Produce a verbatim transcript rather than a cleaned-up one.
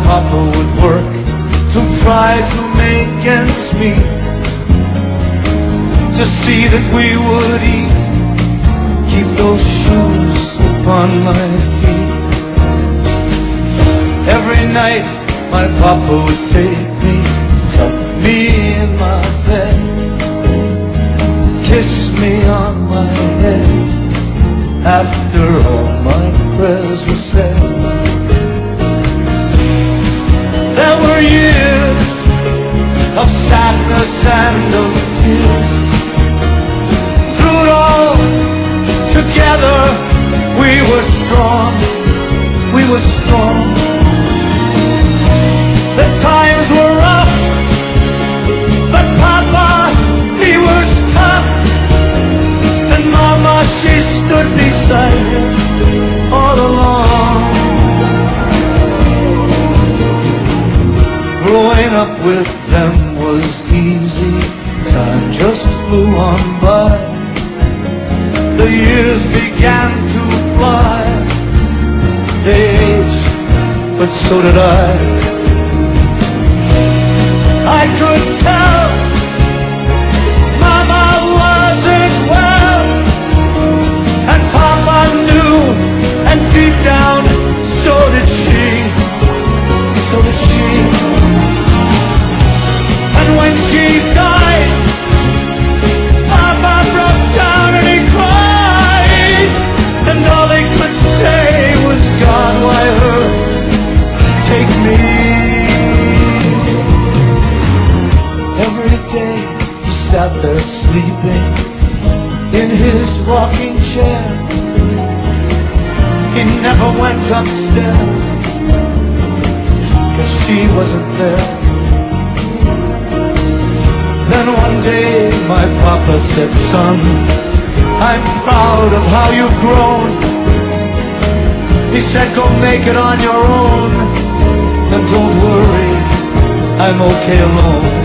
papa would work to try to make ends meet, to see that we would eat, keep those shoes upon my feet. Every night my papa would take me, tuck me in my bed, kiss me on my head after all my prayers were said. There were years of sadness and of tears. Through it all, together we were strong, we were strong. The times were rough, but Papa, he was tough. And Mama, she stood beside him all along. Growing up with them was easy, time just flew on by. The years began to fly, they aged, but so did I. I could tell Mama wasn't well, and Papa knew, and deep down so did she, so did she. And when she died, Papa broke down and he cried, and all he could say was, God, why her? Take me. Every day he sat there sleeping in his rocking chair. He never went upstairs, 'cause she wasn't there. Then one day my papa said, son, I'm proud of how you've grown. He said, go make it on your own, and don't worry, I'm okay alone.